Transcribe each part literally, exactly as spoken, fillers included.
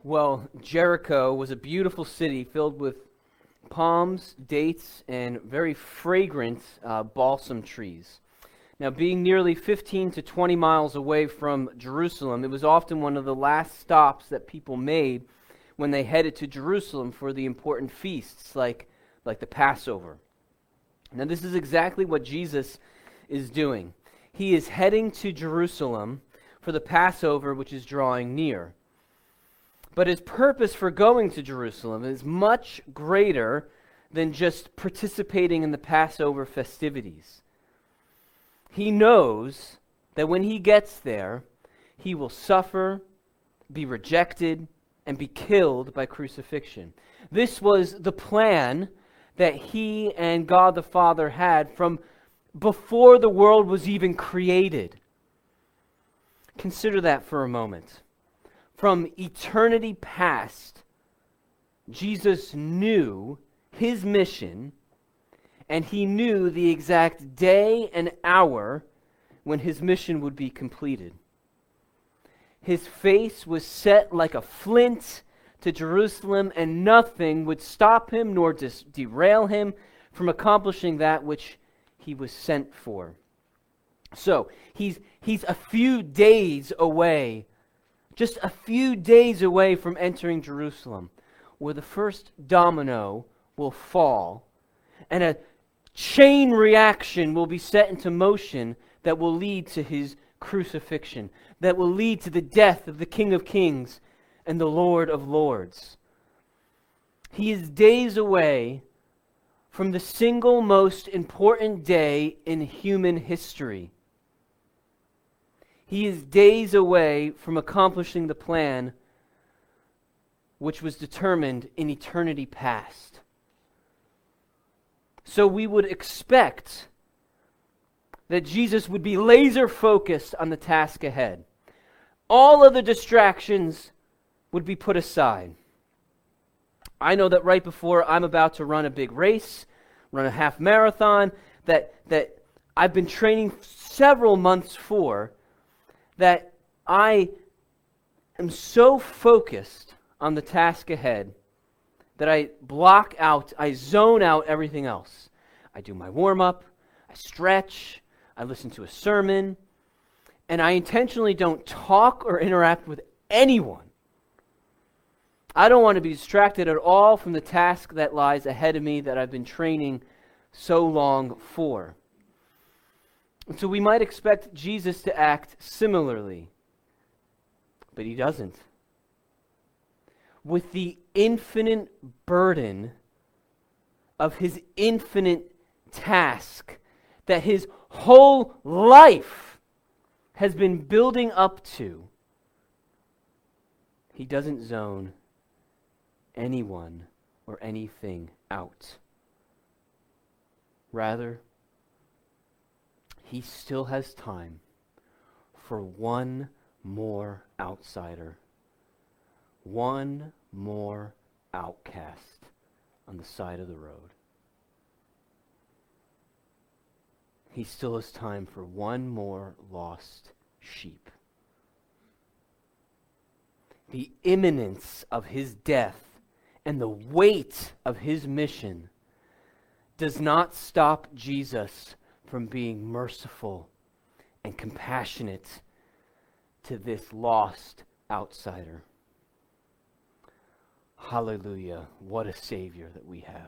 Well, Jericho was a beautiful city filled with palms, dates, and very fragrant uh, balsam trees. Now, being nearly fifteen to twenty miles away from Jerusalem, it was often one of the last stops that people made when they headed to Jerusalem for the important feasts like, like the Passover. Now, this is exactly what Jesus is doing. He is heading to Jerusalem for the Passover, which is drawing near. But his purpose for going to Jerusalem is much greater than just participating in the Passover festivities. He knows that when he gets there, he will suffer, be rejected, and be killed by crucifixion. This was the plan that he and God the Father had from before the world was even created. Consider that for a moment. From eternity past, Jesus knew his mission, and he knew the exact day and hour when his mission would be completed. His face was set like a flint to Jerusalem, and nothing would stop him nor dis- derail him from accomplishing that which he was sent for. So, he's, he's a few days away Just a few days away from entering Jerusalem, where the first domino will fall, and a chain reaction will be set into motion that will lead to his crucifixion, that will lead to the death of the King of Kings and the Lord of Lords. He is days away from the single most important day in human history. He is days away from accomplishing the plan which was determined in eternity past. So we would expect that Jesus would be laser focused on the task ahead. All other distractions would be put aside. I know that right before I'm about to run a big race, run a half marathon, that, that I've been training several months for, that I am so focused on the task ahead that I block out, I zone out everything else. I do my warm-up, I stretch, I listen to a sermon, and I intentionally don't talk or interact with anyone. I don't want to be distracted at all from the task that lies ahead of me that I've been training so long for. And so we might expect Jesus to act similarly, but he doesn't. With the infinite burden of his infinite task that his whole life has been building up to, he doesn't zone anyone or anything out. Rather, he still has time for one more outsider, one more outcast on the side of the road. He still has time for one more lost sheep. The imminence of his death and the weight of his mission does not stop Jesus from being merciful and compassionate to this lost outsider. Hallelujah. What a Savior that we have.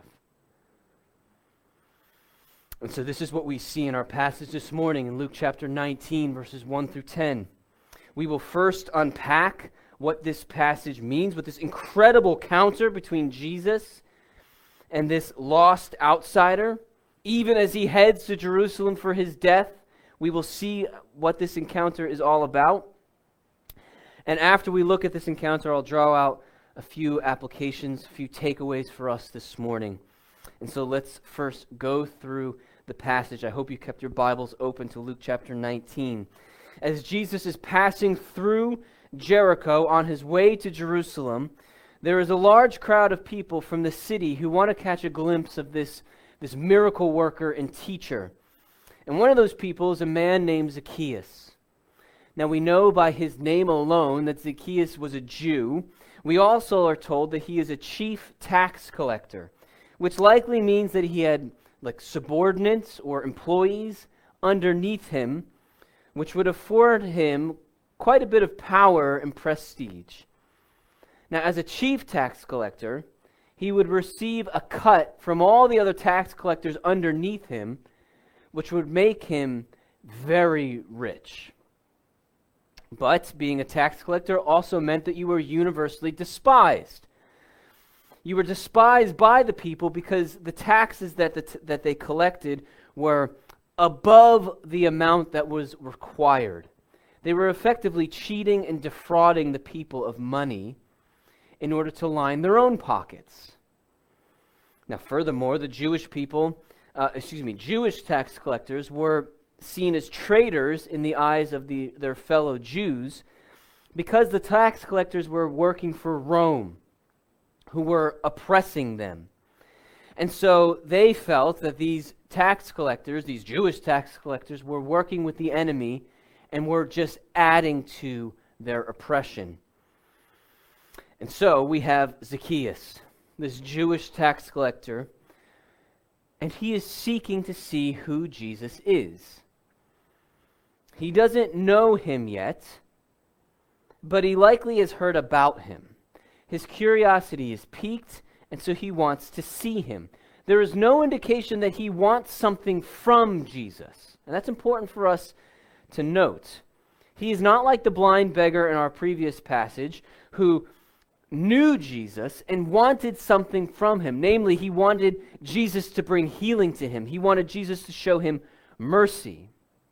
And so this is what we see in our passage this morning in Luke chapter nineteen, verses one through ten. We will first unpack what this passage means, what this incredible counter between Jesus and this lost outsider. Even as he heads to Jerusalem for his death, we will see what this encounter is all about. And after we look at this encounter, I'll draw out a few applications, a few takeaways for us this morning. And so let's first go through the passage. I hope you kept your Bibles open to Luke chapter nineteen. As Jesus is passing through Jericho on his way to Jerusalem, there is a large crowd of people from the city who want to catch a glimpse of this this miracle worker and teacher. And one of those people is a man named Zacchaeus. Now we know by his name alone that Zacchaeus was a Jew, We also are told that he is a chief tax collector, which likely means that he had like subordinates or employees underneath him, which would afford him quite a bit of power and prestige. Now, as a chief tax collector, he would receive a cut from all the other tax collectors underneath him, which would make him very rich. But being a tax collector also meant that you were universally despised. You were despised by the people because the taxes that the t- that they collected were above the amount that was required. They were effectively cheating and defrauding the people of money in order to line their own pockets. Now, furthermore, the Jewish people, uh, excuse me, Jewish tax collectors were seen as traitors in the eyes of the, their fellow Jews because the tax collectors were working for Rome, who were oppressing them. And so they felt that these tax collectors, these Jewish tax collectors, were working with the enemy and were just adding to their oppression. And so we have Zacchaeus, this Jewish tax collector, and he is seeking to see who Jesus is. He doesn't know him yet, but he likely has heard about him. His curiosity is piqued, and so he wants to see him. There is no indication that he wants something from Jesus, and that's important for us to note. He is not like the blind beggar in our previous passage who knew Jesus and wanted something from him. Namely, he wanted Jesus to bring healing to him. He wanted Jesus to show him mercy.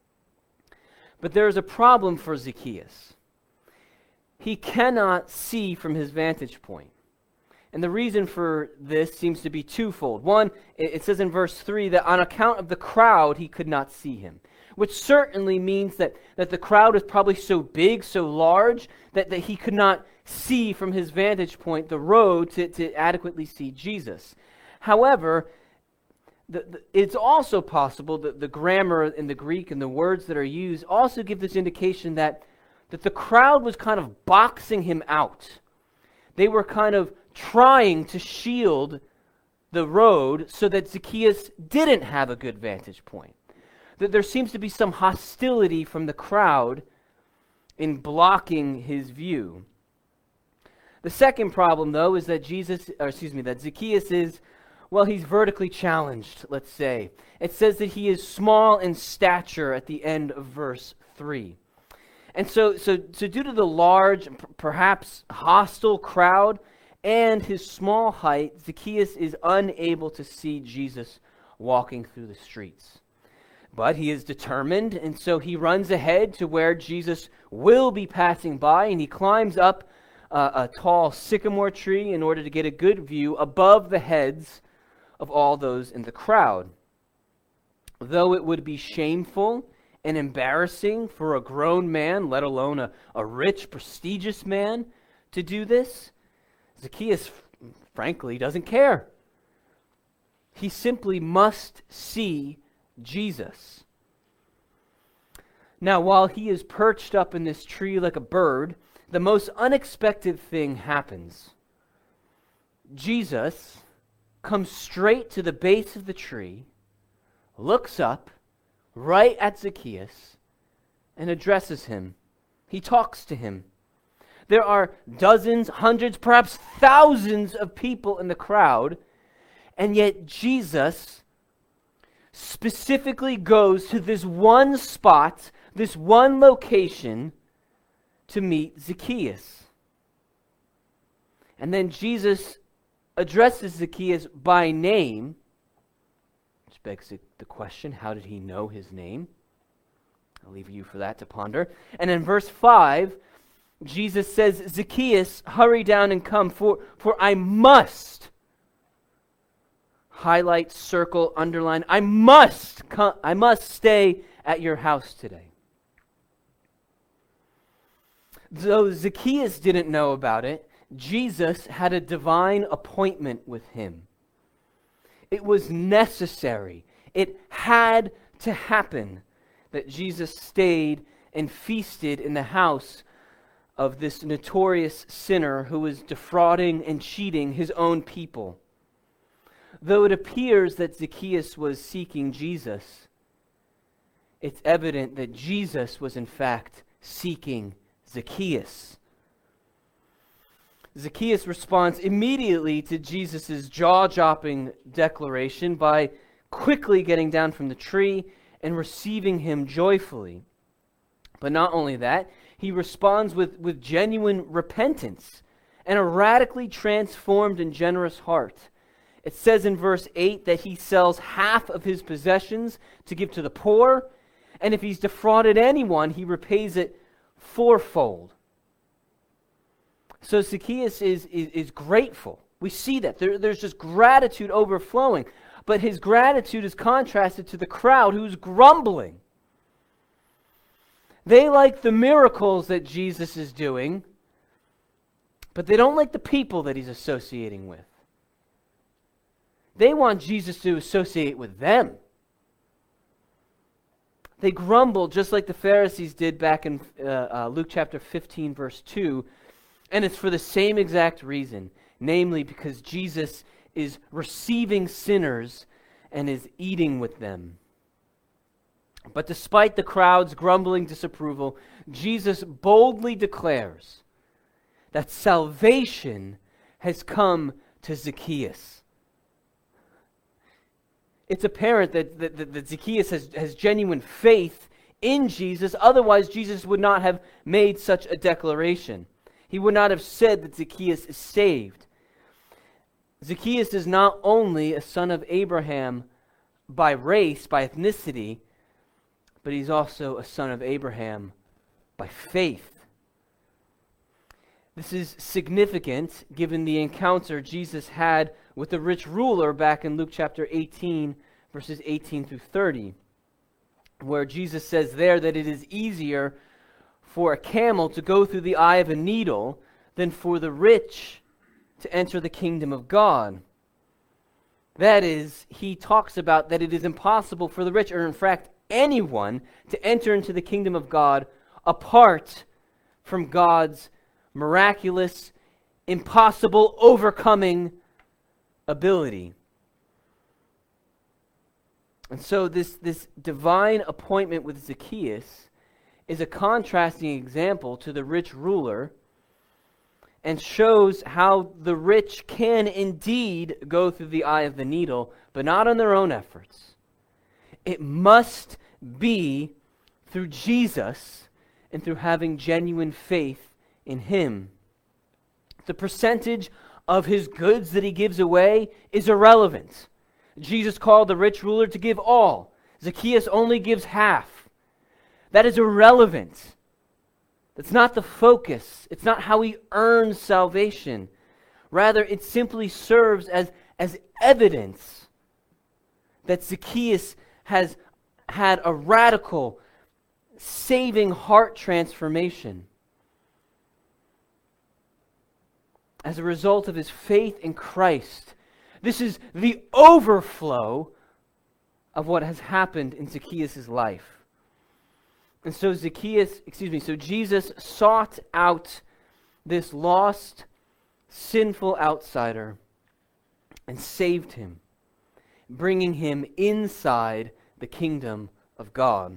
But there is a problem for Zacchaeus. He cannot see from his vantage point. And the reason for this seems to be twofold. One, it says in verse three that on account of the crowd, he could not see him. Which certainly means that, that the crowd is probably so big, so large, that, that he could not see from his vantage point the road to, to adequately see Jesus. However, the, the, it's also possible that the grammar in the Greek and the words that are used also give this indication that, that the crowd was kind of boxing him out. They were kind of trying to shield the road so that Zacchaeus didn't have a good vantage point. That there seems to be some hostility from the crowd in blocking his view. The second problem, though, is that Jesus, or excuse me, that Zacchaeus is, well, he's vertically challenged, let's say. It says that he is small in stature at the end of verse three. And so, so, so due to the large, perhaps hostile crowd and his small height, Zacchaeus is unable to see Jesus walking through the streets. But he is determined, and so he runs ahead to where Jesus will be passing by, and he climbs up uh, a tall sycamore tree in order to get a good view above the heads of all those in the crowd. Though it would be shameful and embarrassing for a grown man, let alone a, a rich, prestigious man, to do this, Zacchaeus, frankly, doesn't care. He simply must see Jesus. Now, while he is perched up in this tree like a bird, the most unexpected thing happens. Jesus comes straight to the base of the tree, looks up right at Zacchaeus, and addresses him. He talks to him. There are dozens, hundreds, perhaps thousands of people in the crowd, and yet Jesus specifically goes to this one spot, this one location, to meet Zacchaeus. And then Jesus addresses Zacchaeus by name, which begs the question, how did he know his name? I'll leave you for that to ponder. And in verse five, Jesus says, Zacchaeus, hurry down and come, for, for I must, highlight, circle, underline, I must come, I must stay at your house today. Though Zacchaeus didn't know about it, Jesus had a divine appointment with him. It was necessary. It had to happen that Jesus stayed and feasted in the house of this notorious sinner who was defrauding and cheating his own people. Though it appears that Zacchaeus was seeking Jesus, it's evident that Jesus was in fact seeking Zacchaeus. Zacchaeus responds immediately to Jesus' jaw-dropping declaration by quickly getting down from the tree and receiving him joyfully. But not only that, he responds with, with genuine repentance and a radically transformed and generous heart. It says in verse eight that he sells half of his possessions to give to the poor, and if he's defrauded anyone, he repays it fourfold. So Zacchaeus is, is, is grateful. We see that. There, there's just gratitude overflowing. But his gratitude is contrasted to the crowd who's grumbling. They like the miracles that Jesus is doing, but they don't like the people that he's associating with. They want Jesus to associate with them. They grumble just like the Pharisees did back in uh, uh, Luke chapter fifteen, verse two, and it's for the same exact reason, namely because Jesus is receiving sinners and is eating with them. But despite the crowd's grumbling disapproval, Jesus boldly declares that salvation has come to Zacchaeus. It's apparent that, that, that Zacchaeus has, has genuine faith in Jesus. Otherwise, Jesus would not have made such a declaration. He would not have said that Zacchaeus is saved. Zacchaeus is not only a son of Abraham by race, by ethnicity, but he's also a son of Abraham by faith. This is significant given the encounter Jesus had with the rich ruler back in Luke chapter eighteen, verses eighteen through thirty, where Jesus says there that it is easier for a camel to go through the eye of a needle than for the rich to enter the kingdom of God. That is, he talks about that it is impossible for the rich, or in fact anyone, to enter into the kingdom of God apart from God's miraculous, impossible, overcoming ability. And so this, this divine appointment with Zacchaeus is a contrasting example to the rich ruler and shows how the rich can indeed go through the eye of the needle, but not on their own efforts. It must be through Jesus and through having genuine faith in Him. The percentage of his goods that he gives away is irrelevant. Jesus called the rich ruler to give all. Zacchaeus only gives half. That is irrelevant. That's not the focus. It's not how he earns salvation. Rather, it simply serves as, as evidence that Zacchaeus has had a radical, saving heart transformation. As a result of his faith in Christ. This is the overflow of what has happened in Zacchaeus' life. And so Zacchaeus, excuse me, so Jesus sought out this lost, sinful outsider and saved him, bringing him inside the kingdom of God.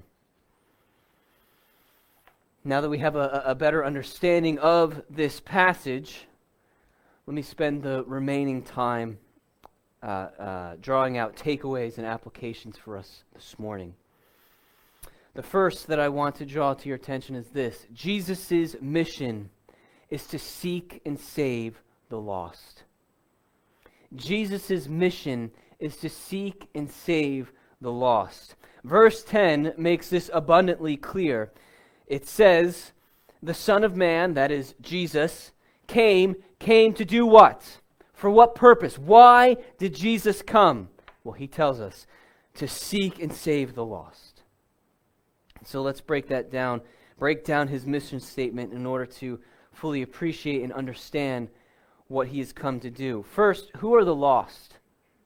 Now that we have a, a better understanding of this passage, let me spend the remaining time uh, uh, drawing out takeaways and applications for us this morning. The first that I want to draw to your attention is this. Jesus' mission is to seek and save the lost. Jesus' mission is to seek and save the lost. Verse ten makes this abundantly clear. It says, the Son of Man, that is Jesus, came, came to do what? For what purpose? Why did Jesus come? Well, he tells us, to seek and save the lost. So let's break that down, break down his mission statement in order to fully appreciate and understand what he has come to do. First, who are the lost?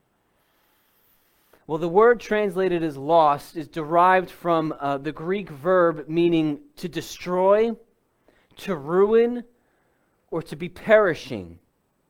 Well, the word translated as lost is derived from uh, the Greek verb meaning to destroy, to ruin, or to be perishing.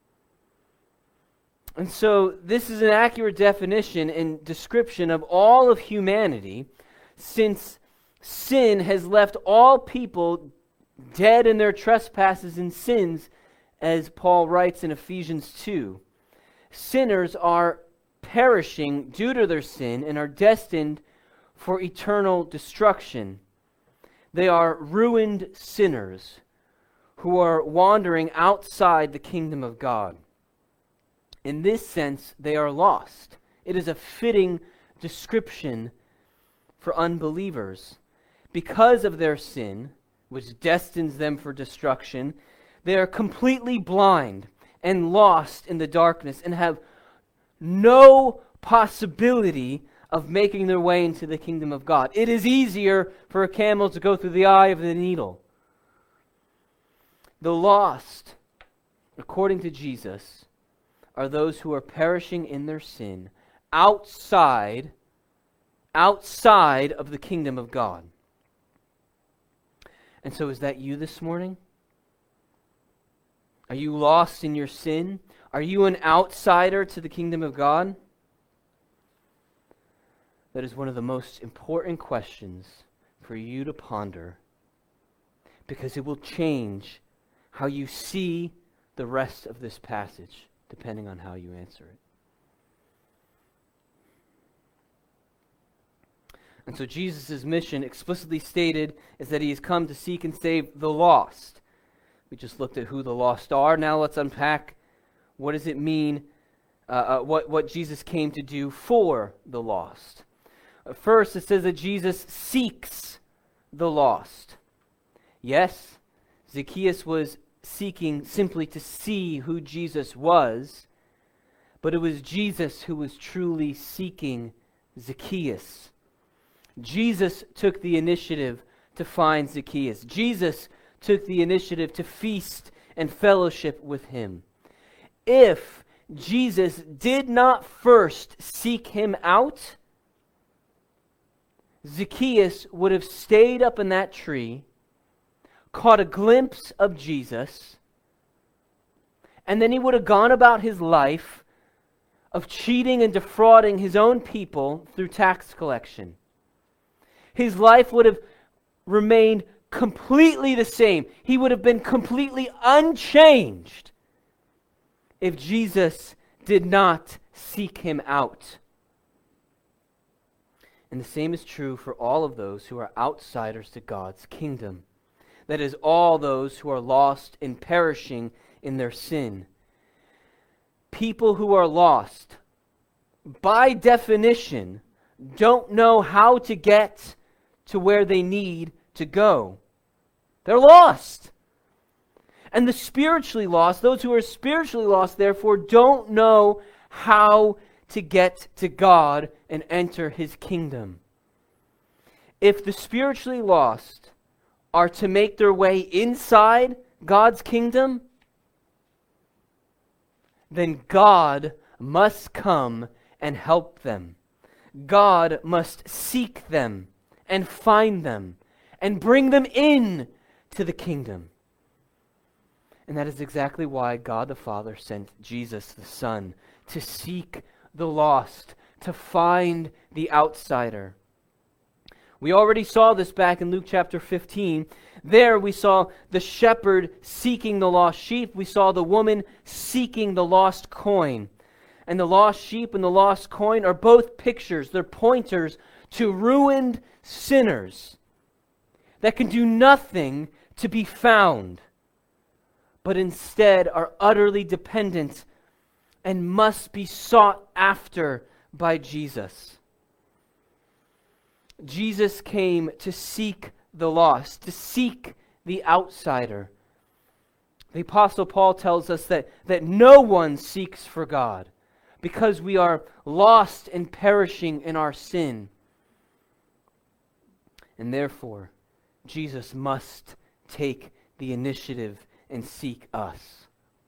And so this is an accurate definition and description of all of humanity, since sin has left all people dead in their trespasses and sins, as Paul writes in Ephesians two. Sinners are perishing due to their sin and are destined for eternal destruction. They are ruined sinners who are wandering outside the kingdom of God. In this sense, they are lost. It is a fitting description for unbelievers. Because of their sin, which destines them for destruction, they are completely blind and lost in the darkness and have no possibility of making their way into the kingdom of God. It is easier for a camel to go through the eye of the needle. The lost, according to Jesus, are those who are perishing in their sin outside, outside of the kingdom of God. And so is that you this morning? Are you lost in your sin? Are you an outsider to the kingdom of God? That is one of the most important questions for you to ponder, because it will change how you see the rest of this passage, depending on how you answer it. And so Jesus' mission, explicitly stated, is that he has come to seek and save the lost. We just looked at who the lost are. Now let's unpack what does it mean, uh, uh, what, what Jesus came to do for the lost. Uh, first, it says that Jesus seeks the lost. Yes, Zacchaeus was seeking simply to see who Jesus was, but it was Jesus who was truly seeking Zacchaeus. Jesus took the initiative to find Zacchaeus. Jesus took the initiative to feast and fellowship with him. If Jesus did not first seek him out, Zacchaeus would have stayed up in that tree, caught a glimpse of Jesus, and then he would have gone about his life of cheating and defrauding his own people through tax collection. His life would have remained completely the same. He would have been completely unchanged if Jesus did not seek him out. And the same is true for all of those who are outsiders to God's kingdom. That is, all those who are lost and perishing in their sin. People who are lost, by definition, don't know how to get to where they need to go. They're lost. And the spiritually lost, those who are spiritually lost, therefore, don't know how to get to God and enter his kingdom. If the spiritually lost are to make their way inside God's kingdom, then God must come and help them. God must seek them and find them and bring them in to the kingdom. And that is exactly why God the Father sent Jesus the Son to seek the lost, to find the outsider. We already saw this back in Luke chapter fifteen. There we saw the shepherd seeking the lost sheep. We saw the woman seeking the lost coin. And the lost sheep and the lost coin are both pictures. They're pointers to ruined sinners that can do nothing to be found, but instead are utterly dependent and must be sought after by Jesus. Jesus came to seek the lost, to seek the outsider. The Apostle Paul tells us that, that no one seeks for God because we are lost and perishing in our sin. And therefore, Jesus must take the initiative and seek us.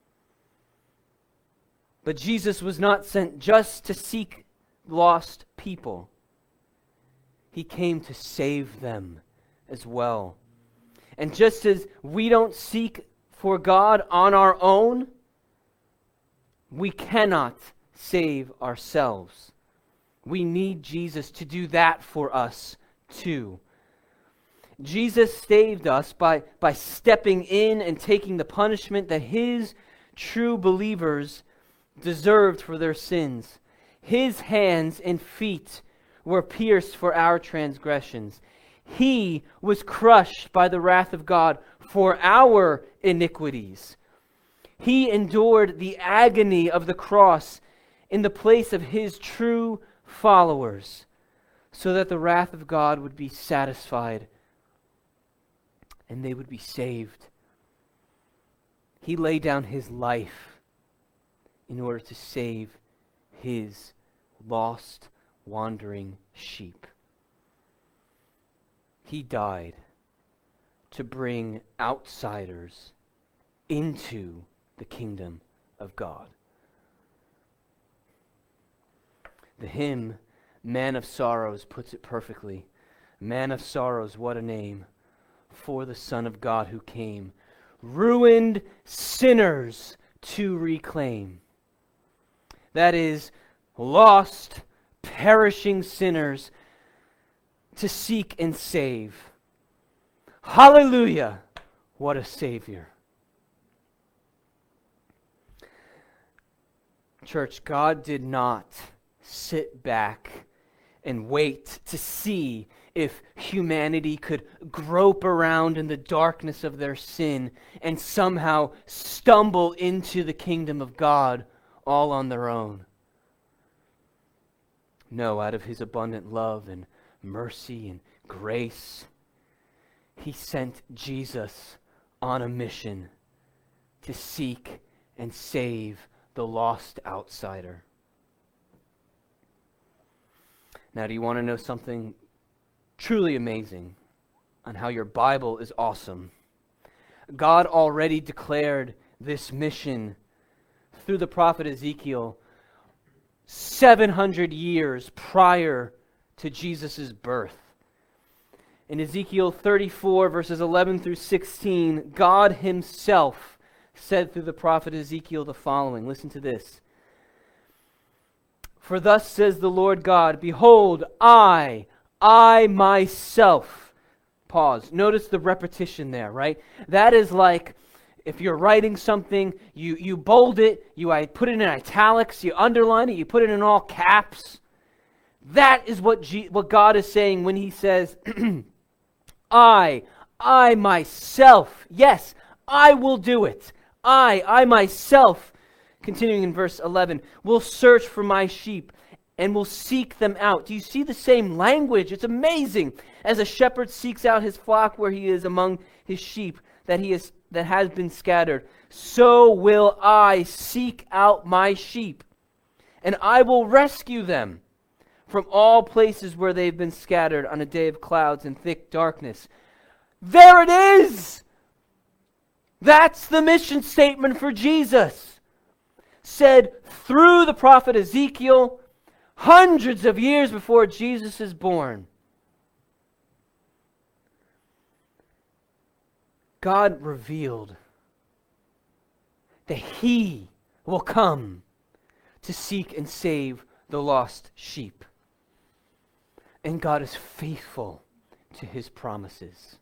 But Jesus was not sent just to seek lost people. He came to save them as well. And just as we don't seek for God on our own, we cannot save ourselves. We need Jesus to do that for us too. Jesus saved us by, by stepping in and taking the punishment that his true believers deserved for their sins. His hands and feet were pierced for our transgressions. He was crushed by the wrath of God for our iniquities. He endured the agony of the cross in the place of his true followers, so that the wrath of God would be satisfied and they would be saved. He laid down his life in order to save his lost, wandering sheep. He died to bring outsiders into the kingdom of God. The hymn, Man of Sorrows, puts it perfectly. Man of Sorrows, what a name for the Son of God who came, ruined sinners to reclaim. That is, lost, perishing sinners to seek and save. Hallelujah! What a Savior. Church, God did not sit back and wait to see if humanity could grope around in the darkness of their sin and somehow stumble into the kingdom of God all on their own. No, out of his abundant love and mercy and grace, he sent Jesus on a mission to seek and save the lost outsider. Now, do you want to know something truly amazing on how your Bible is awesome? God already declared this mission through the prophet Ezekiel seven hundred years prior to Jesus' birth. In Ezekiel thirty-four, verses eleven through sixteen, God himself said through the prophet Ezekiel the following. Listen to this. For thus says the Lord God, behold, I, I myself. Pause. Notice the repetition there, right? That is like if you're writing something, you, you bold it, you I put it in italics, you underline it, you put it in all caps. That is what, G, what God is saying when he says, I, I myself, yes, I will do it. I, I myself, continuing in verse eleven, will search for my sheep and will seek them out. Do you see the same language? It's amazing. As a shepherd seeks out his flock where he is among his sheep that he is that has been scattered, so will I seek out my sheep, and I will rescue them from all places where they've been scattered on a day of clouds and thick darkness. There it is! That's the mission statement for Jesus, said through the prophet Ezekiel hundreds of years before Jesus is born. God revealed that he will come to seek and save the lost sheep. And God is faithful to his promises.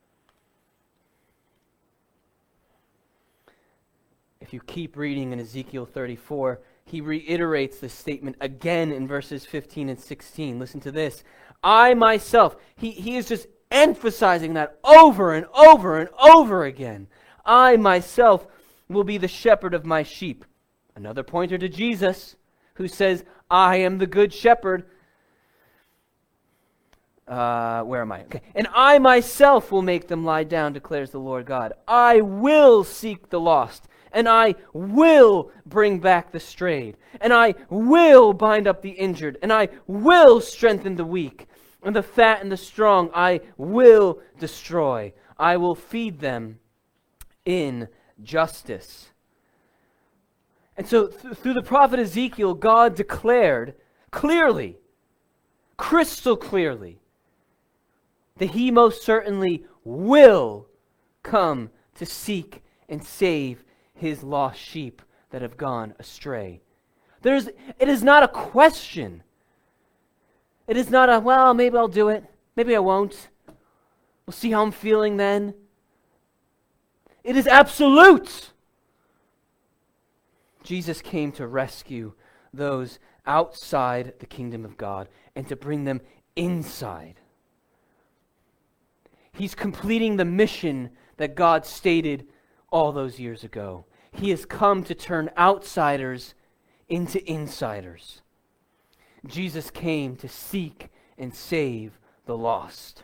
If you keep reading in Ezekiel thirty-four, he reiterates this statement again in verses fifteen and sixteen. Listen to this. I myself, he, he is just emphasizing that over and over and over again. I myself will be the shepherd of my sheep. Another pointer to Jesus, who says, I am the good shepherd. Uh, where am I? Okay. And I myself will make them lie down, declares the Lord God. I will seek the lost, and I will bring back the strayed, and I will bind up the injured, and I will strengthen the weak, and the fat and the strong I will destroy. I will feed them in justice. And so th- through the prophet Ezekiel, God declared clearly, crystal clearly, that he most certainly will come to seek and save his lost sheep that have gone astray. There's, it is not a question. It is not a, well, maybe I'll do it. Maybe I won't. We'll see how I'm feeling then. It is absolute. Jesus came to rescue those outside the kingdom of God and to bring them inside. He's completing the mission that God stated all those years ago. He has come to turn outsiders into insiders. Jesus came to seek and save the lost.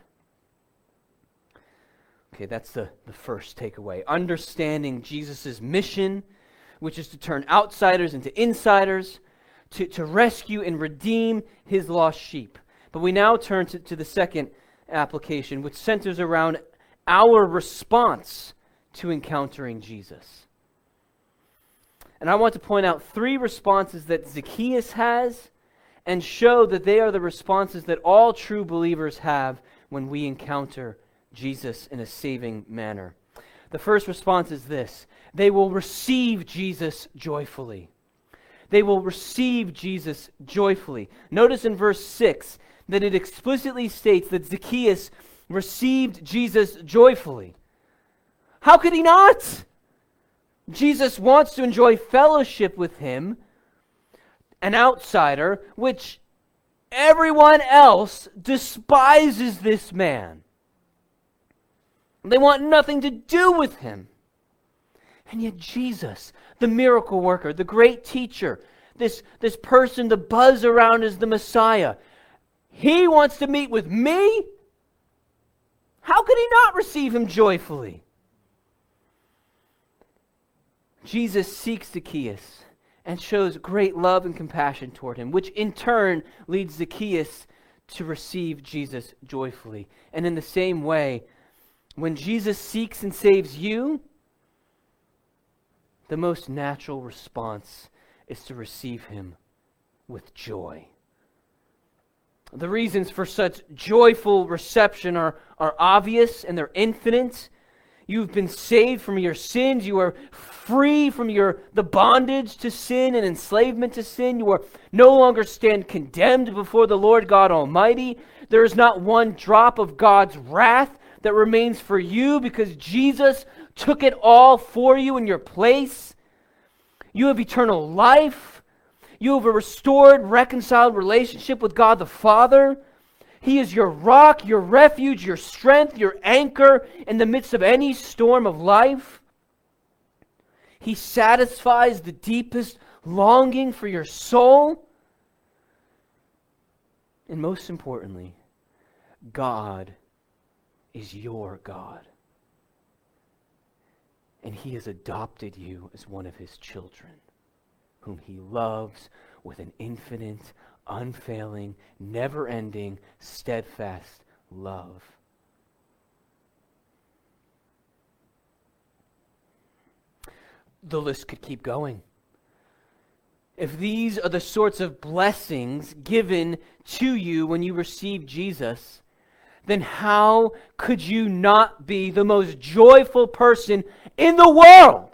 Okay, that's the, the first takeaway. Understanding Jesus' mission, which is to turn outsiders into insiders, to, to rescue and redeem his lost sheep. But we now turn to, to the second application, which centers around our response to encountering Jesus. And I want to point out three responses that Zacchaeus has and show that they are the responses that all true believers have when we encounter Jesus in a saving manner. The first response is this: they will receive Jesus joyfully. They will receive Jesus joyfully. Notice in verse six that it explicitly states that Zacchaeus received Jesus joyfully. How could he not? Jesus wants to enjoy fellowship with him, an outsider, which everyone else despises this man. They want nothing to do with him. And yet Jesus, the miracle worker, the great teacher, this, this person to buzz around as the Messiah, he wants to meet with me? How could he not receive him joyfully? Jesus seeks Zacchaeus and shows great love and compassion toward him, which in turn leads Zacchaeus to receive Jesus joyfully. And in the same way, when Jesus seeks and saves you, the most natural response is to receive him with joy. The reasons for such joyful reception are, are obvious and they're infinite. You've been saved from your sins. You are free from your the bondage to sin and enslavement to sin. You are no longer stand condemned before the Lord God Almighty. There is not one drop of God's wrath that remains for you because Jesus took it all for you in your place. You have eternal life. You have a restored, reconciled relationship with God the Father. He is your rock, your refuge, your strength, your anchor in the midst of any storm of life. He satisfies the deepest longing for your soul. And most importantly, God is your God. And He has adopted you as one of His children, whom He loves with an infinite, unfailing, never-ending, steadfast love. The list could keep going. If these are the sorts of blessings given to you when you receive Jesus, then how could you not be the most joyful person in the world?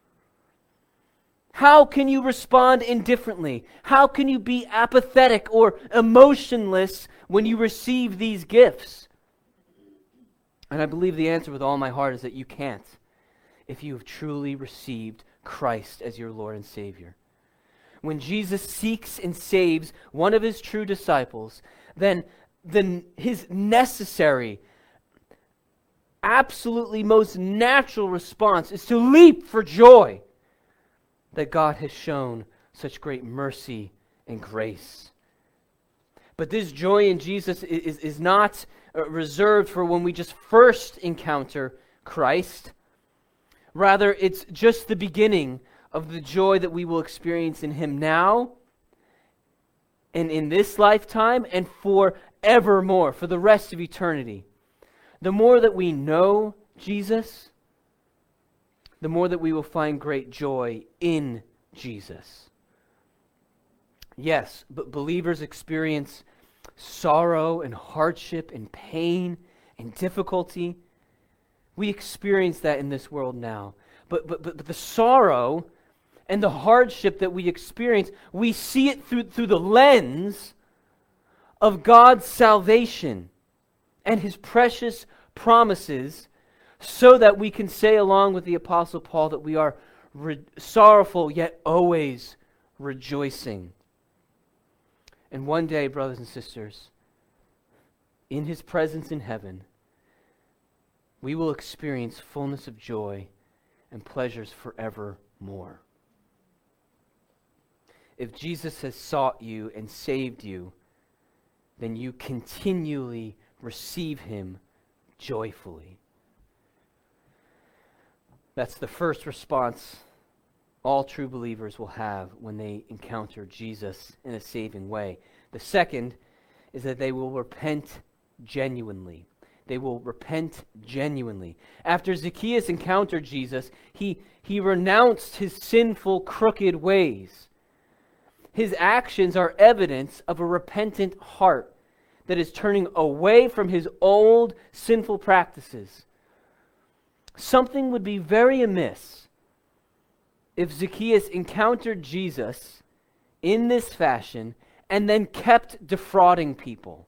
How can you respond indifferently? How can you be apathetic or emotionless when you receive these gifts? And I believe the answer with all my heart is that you can't, if you have truly received Christ as your Lord and Savior. When Jesus seeks and saves one of His true disciples, then, then His necessary, absolutely most natural response is to leap for joy that God has shown such great mercy and grace. But this joy in Jesus is, is not reserved for when we just first encounter Christ. Rather, it's just the beginning of the joy that we will experience in Him now, and in this lifetime, and forevermore, for the rest of eternity. The more that we know Jesus, the more that we will find great joy in Jesus. Yes, but believers experience sorrow and hardship and pain and difficulty. We experience that in this world now. But, but, but, but the sorrow and the hardship that we experience, we see it through, through the lens of God's salvation and His precious promises, so that we can say along with the Apostle Paul that we are re- sorrowful yet always rejoicing. And one day, brothers and sisters, in His presence in heaven, we will experience fullness of joy and pleasures forevermore. If Jesus has sought you and saved you, then you continually receive Him joyfully. That's the first response all true believers will have when they encounter Jesus in a saving way. The second is that they will repent genuinely. They will repent genuinely. After Zacchaeus encountered Jesus, he, he renounced his sinful, crooked ways. His actions are evidence of a repentant heart that is turning away from his old sinful practices. Something would be very amiss if Zacchaeus encountered Jesus in this fashion and then kept defrauding people.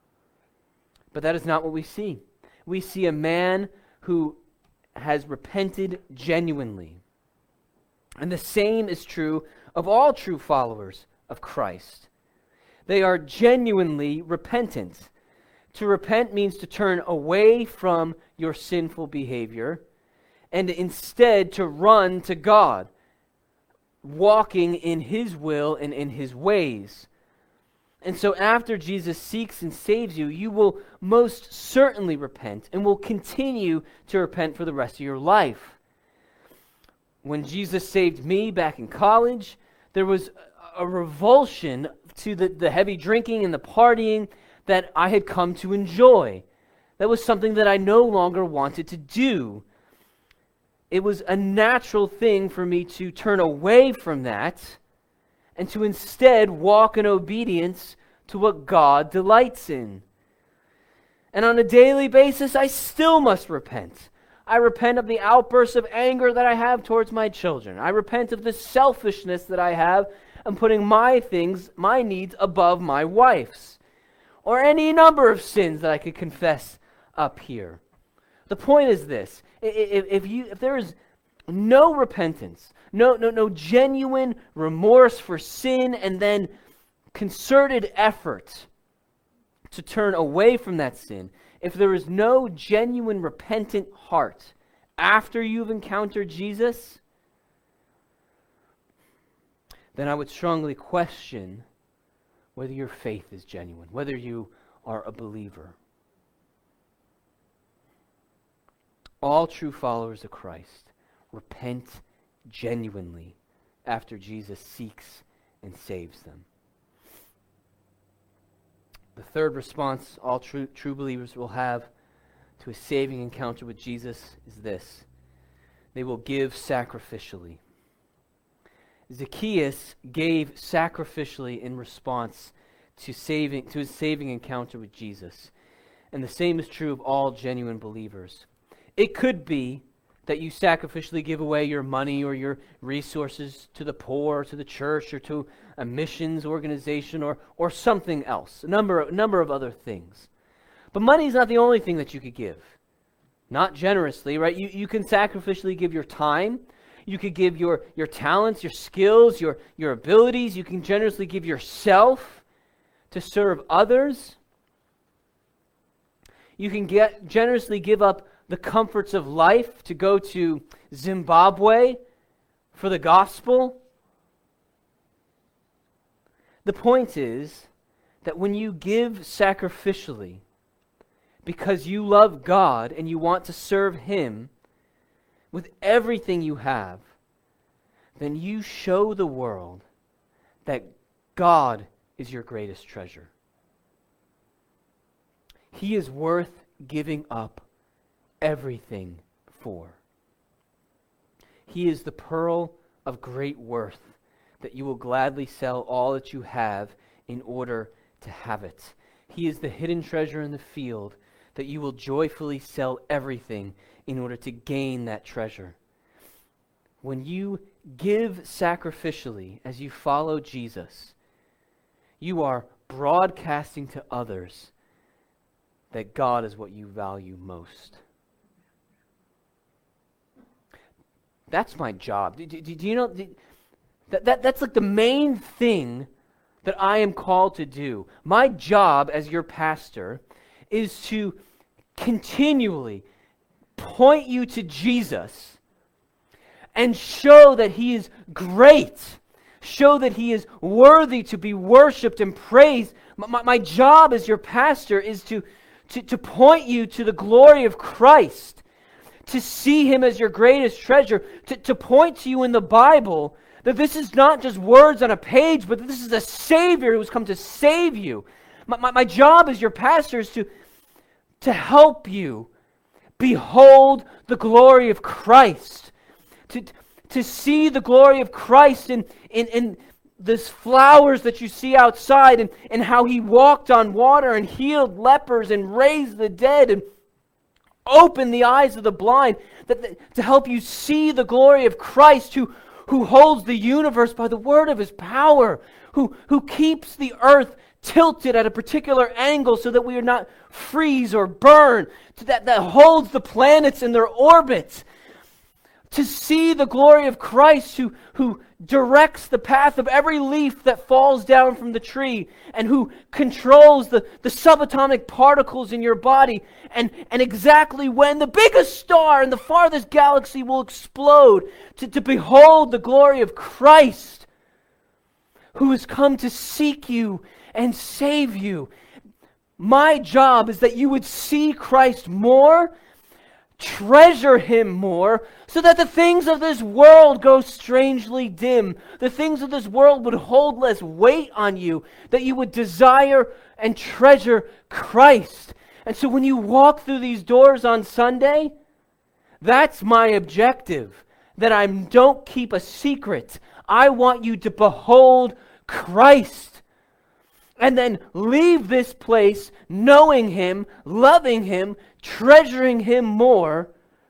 But that is not what we see. We see a man who has repented genuinely. And the same is true of all true followers of Christ. They are genuinely repentant. To repent means to turn away from your sinful behavior and instead to run to God, walking in His will and in His ways. And so after Jesus seeks and saves you, you will most certainly repent and will continue to repent for the rest of your life. When Jesus saved me back in college, there was a revulsion to the, the heavy drinking and the partying that I had come to enjoy. That was something that I no longer wanted to do. It was a natural thing for me to turn away from that and to instead walk in obedience to what God delights in. And on a daily basis, I still must repent. I repent of the outbursts of anger that I have towards my children. I repent of the selfishness that I have in putting my things, my needs above my wife's. Or any number of sins that I could confess up here. The point is this: if, if you if there is no repentance, no no no genuine remorse for sin, and then concerted effort to turn away from that sin, if there is no genuine repentant heart after you've encountered Jesus, then I would strongly question whether your faith is genuine, whether you are a believer. All true followers of Christ repent genuinely after Jesus seeks and saves them. The third response all true, true believers will have to a saving encounter with Jesus is this: they will give sacrificially. Zacchaeus gave sacrificially in response to saving to his saving encounter with Jesus. And the same is true of all genuine believers. It could be that you sacrificially give away your money or your resources to the poor, to the church, or to a missions organization, or or something else. A number, a number of other things. But money is not the only thing that you could give. Not generously, right? You, you can sacrificially give your time. You could give your, your talents, your skills, your, your abilities. You can generously give yourself to serve others. You can get generously give up the comforts of life to go to Zimbabwe for the gospel. The point is that when you give sacrificially because you love God and you want to serve Him with everything you have, then you show the world that God is your greatest treasure. He is worth giving up everything for. He is the pearl of great worth that you will gladly sell all that you have in order to have it. He is the hidden treasure in the field that you will joyfully sell everything in order to gain that treasure. When you give sacrificially as you follow Jesus, you are broadcasting to others that God is what you value most. That's my job. Do, do, do you know, do, that, that, that's like the main thing that I am called to do. My job as your pastor is to continually point you to Jesus and show that He is great, show that He is worthy to be worshiped and praised. My, my job as your pastor is to, to, to point you to the glory of Christ, to see Him as your greatest treasure, to, to point to you in the Bible that this is not just words on a page, but that this is a Savior who has come to save you. My, my, my job as your pastor is to, to help you behold the glory of Christ, to, to see the glory of Christ in, in, in these flowers that you see outside, and, and how He walked on water and healed lepers and raised the dead and opened the eyes of the blind, that, that to help you see the glory of Christ who, who holds the universe by the word of His power, who, who keeps the earth tilted at a particular angle so that we are not freeze or burn, to that, that holds the planets in their orbits. To see the glory of Christ who, who directs the path of every leaf that falls down from the tree, and who controls the, the subatomic particles in your body, and, and exactly when the biggest star in the farthest galaxy will explode, to, to behold the glory of Christ who has come to seek you and save you. My job is that you would see Christ more, treasure Him more, so that the things of this world go strangely dim. The things of this world would hold less weight on you, that you would desire and treasure Christ. And so when you walk through these doors on Sunday, that's my objective, that I don't keep a secret. I want you to behold Christ, and then leave this place knowing Him, loving Him, treasuring Him more,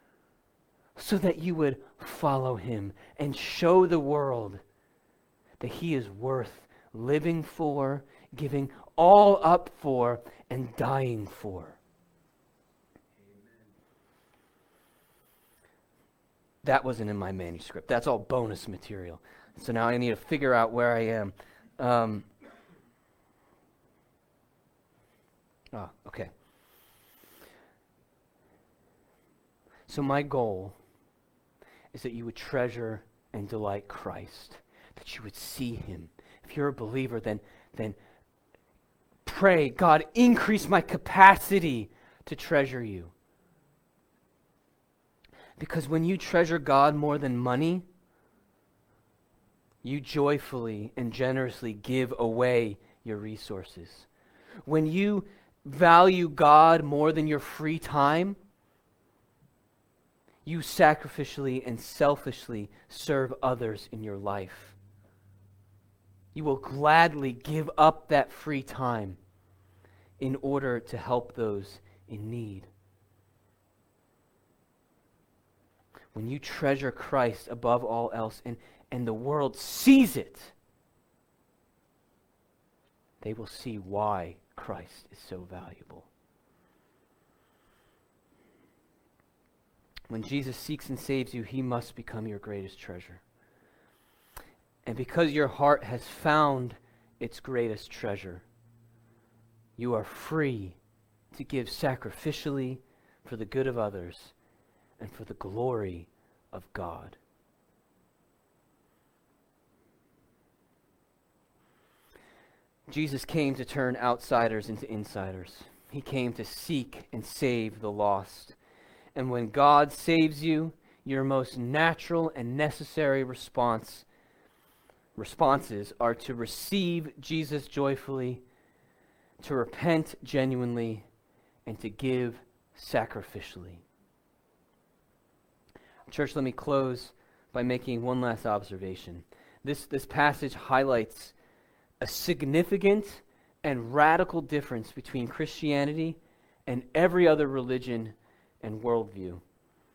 so that you would follow Him and show the world that He is worth living for, giving all up for, and dying for. That wasn't in my manuscript. That's all bonus material. So now I need to figure out where I am. Um, oh, okay. So my goal is that you would treasure and delight Christ, that you would see Him. If you're a believer, then, then pray, God, increase my capacity to treasure You. Because when you treasure God more than money, you joyfully and generously give away your resources. When you value God more than your free time, you sacrificially and selfishly serve others in your life. You will gladly give up that free time in order to help those in need. When you treasure Christ above all else, and, and the world sees it, they will see why Christ is so valuable. When Jesus seeks and saves you, He must become your greatest treasure. And because your heart has found its greatest treasure, you are free to give sacrificially for the good of others and for the glory of God. Jesus came to turn outsiders into insiders. He came to seek and save the lost. And when God saves you, your most natural and necessary response responses are to receive Jesus joyfully, to repent genuinely, and to give sacrificially. Church, let me close by making one last observation. This, this passage highlights a significant and radical difference between Christianity and every other religion and worldview.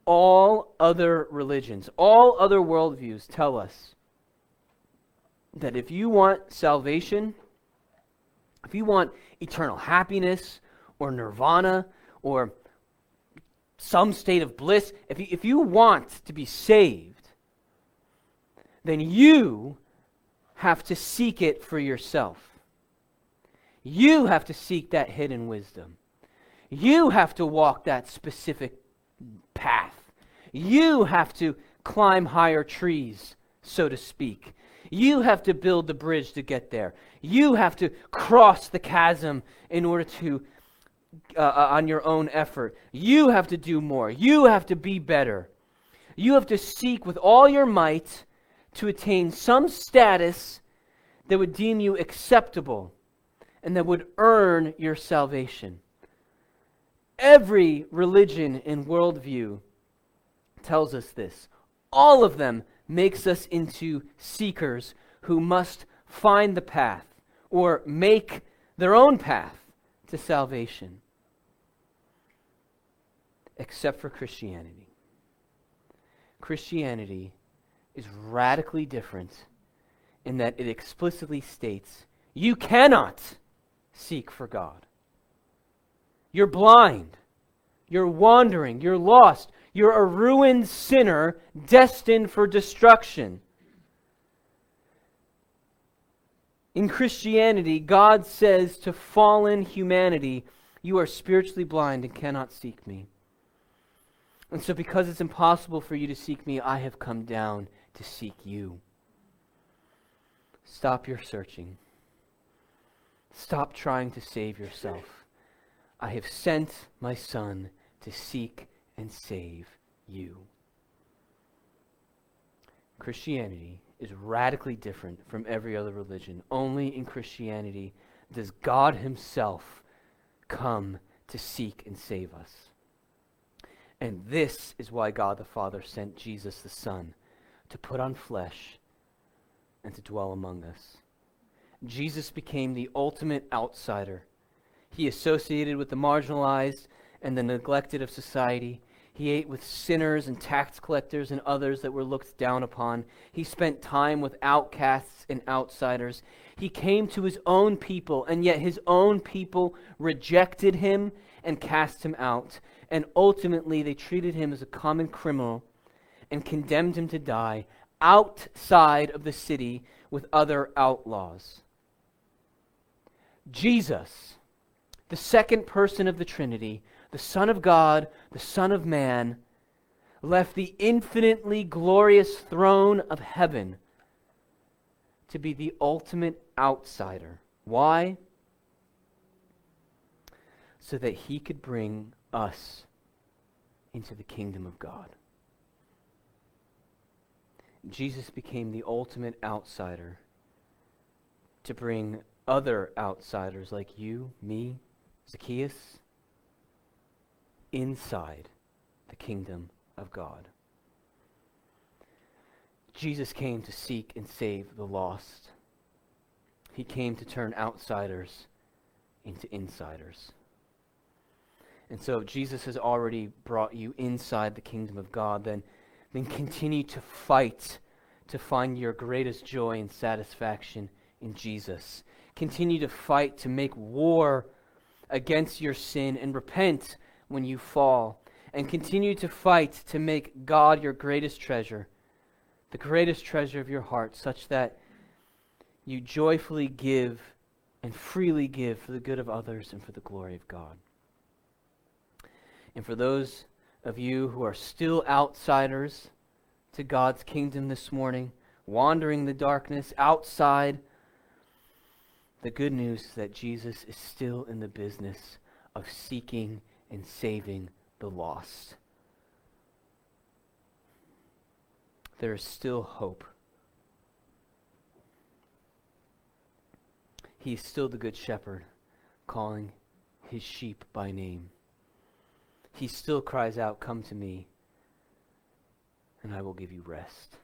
All other religions, all other worldviews tell us that if you want salvation, if you want eternal happiness or nirvana or some state of bliss, if you, if you want to be saved, then you have to seek it for yourself. You have to seek that hidden wisdom. You have to walk that specific path. You have to climb higher trees, so to speak. You have to build the bridge to get there. You have to cross the chasm in order to, uh, on your own effort. You have to do more. You have to be better. You have to seek with all your might to attain some status that would deem you acceptable and that would earn your salvation. Every religion and worldview tells us this. All of them makes us into seekers who must find the path or make their own path to salvation. Except for Christianity. Christianity is radically different in that it explicitly states you cannot seek for God. You're blind. You're wandering. You're lost. You're a ruined sinner destined for destruction. In Christianity, God says to fallen humanity, you are spiritually blind and cannot seek me. And so because it's impossible for you to seek me, I have come down to seek you. Stop your searching. Stop trying to save yourself. I have sent my Son to seek and save you. Christianity is radically different from every other religion. Only in Christianity does God Himself come to seek and save us. And this is why God the Father sent Jesus the Son to put on flesh and to dwell among us. Jesus became the ultimate outsider. He associated with the marginalized and the neglected of society. He ate with sinners and tax collectors and others that were looked down upon. He spent time with outcasts and outsiders. He came to His own people, and yet His own people rejected Him and cast Him out. And ultimately, they treated Him as a common criminal and condemned Him to die outside of the city with other outlaws. Jesus, the second person of the Trinity, the Son of God, the Son of Man, left the infinitely glorious throne of heaven to be the ultimate outsider. Why? So that He could bring us into the kingdom of God. Jesus became the ultimate outsider to bring other outsiders like you, me, Zacchaeus, inside the kingdom of God. Jesus came to seek and save the lost. He came to turn outsiders into insiders. And so if Jesus has already brought you inside the kingdom of God, then, then continue to fight to find your greatest joy and satisfaction in Jesus. Continue to fight to make war against your sin and repent when you fall. And continue to fight to make God your greatest treasure, the greatest treasure of your heart, such that you joyfully give and freely give for the good of others and for the glory of God. And for those of you who are still outsiders to God's kingdom this morning, wandering the darkness outside, the good news is that Jesus is still in the business of seeking and saving the lost. There is still hope. He is still the good shepherd, calling His sheep by name. He still cries out, "Come to me, and I will give you rest."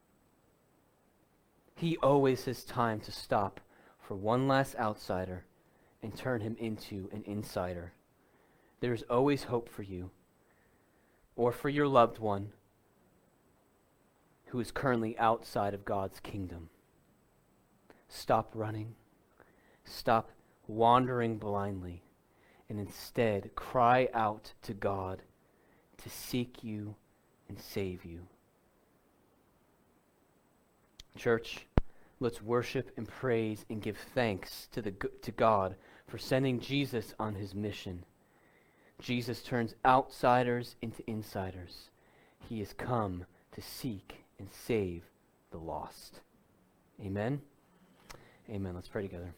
He always has time to stop for one last outsider and turn him into an insider. There is always hope for you. or for your loved one who is currently outside of God's kingdom. Stop running. Stop wandering blindly, and instead cry out to God to seek you and save you. Church, let's worship and praise and give thanks to the to God for sending Jesus on his mission. Jesus turns outsiders into insiders. He has come to seek and save the lost. Amen? Amen. Let's pray together.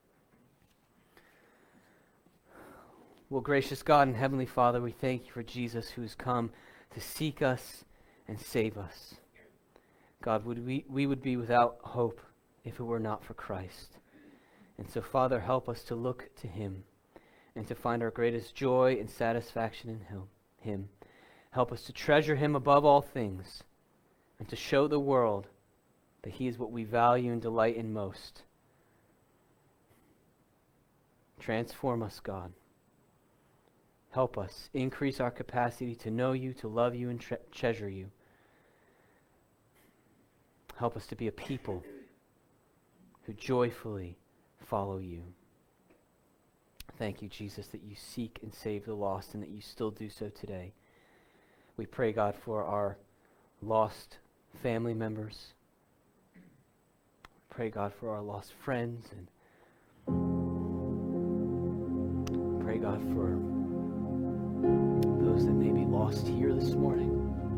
Well, gracious God and Heavenly Father, we thank you for Jesus who has come to seek us and save us. God, would we, we would be without hope if it were not for Christ. And so, Father, help us to look to him and to find our greatest joy and satisfaction in him. him. Help us to treasure him above all things and to show the world that he is what we value and delight in most. Transform us, God. Help us increase our capacity to know you, to love you, and tre- treasure you. Help us to be a people who joyfully follow you. Thank you, Jesus, that you seek and save the lost and that you still do so today. We pray, God, for our lost family members. Pray, God, for our lost friends, and pray, God, for those that may be lost here this morning.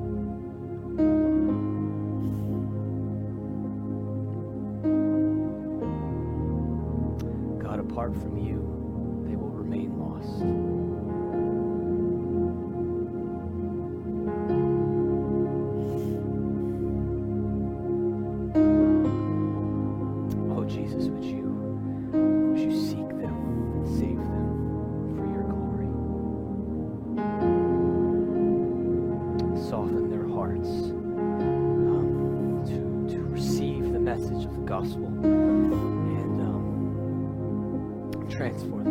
God, apart from you, they will remain lost. Oh, Jesus, would you, would you seek them and save them for your glory? Soften their hearts um, to, to receive the message of the gospel and um, transform them.